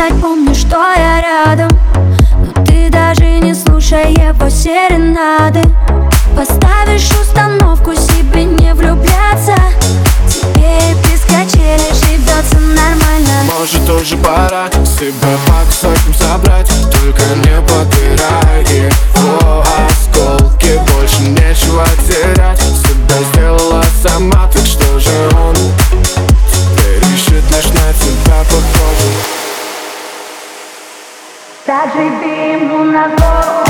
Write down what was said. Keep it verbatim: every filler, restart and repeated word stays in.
знать, помню, что я рядом, но ты даже не слушай его серенады. Поставишь установку себе не влюбляться, тебе без качелей живется нормально. Может, уже пора себя по кусочкам собрать, только не подбирай его осколки. Больше нечего терять, себя сделала сама, так что же он теперь ищет лишь на тебя похожий. Так живи ему на зло.